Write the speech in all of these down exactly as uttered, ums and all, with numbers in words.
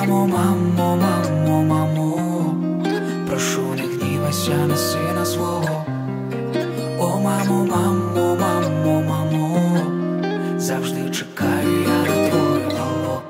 мамо, мамо, мамо, мамо, прошу, не гнівайся на сина свого. О, мамо, мамо, мамо, мамо, завжди чекаю я на твою алло.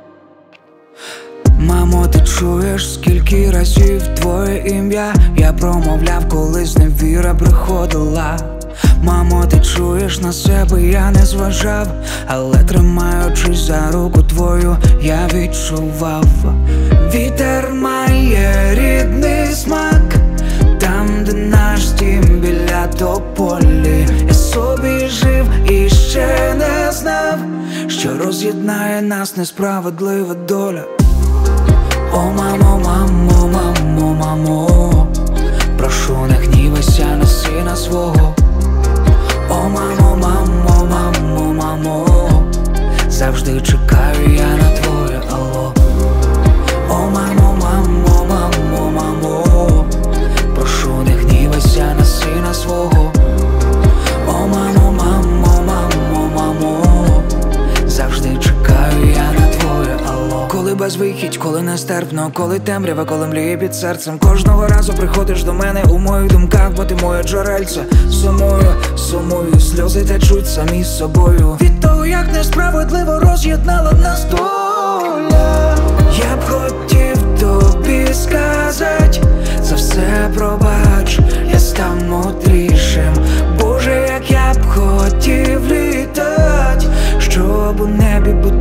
Мамо, ти чуєш, скільки разів твоє ім'я я промовляв, колись невіра приходила. Мамо, ти чуєш, на себе я не зважав, але тримаючись за руку твою, я відчував. Вітер має рідний смак, там, де наш дім біля тополі. Я собі жив і ще не знав, що роз'єднає нас несправедлива доля. О, мамо, мамо, мамо, мамо, прошу, не гнівайся на сина свого. О, мамо, мамо, мамо, мамо, завжди чекаю я на твоє алло. О, мамо, мамо, мамо, мамо, прошу, не гнівайся на сина свого. О, мамо, мамо, мамо, мамо, завжди чекаю я на твоє алло. Коли безвихідь, коли нестерпно, коли темрява, коли мліє під серцем, кожного разу приходиш до мене у моїх думках, бо ти моє джерельце. Сумую, сумую, сльози течуть самі з собою від того, як несправедливо роз'єднала нас доля. Я б хотів тобі сказати, за все пробач, я став мудрішим. Боже, як я б хотів літать, щоб у небі бути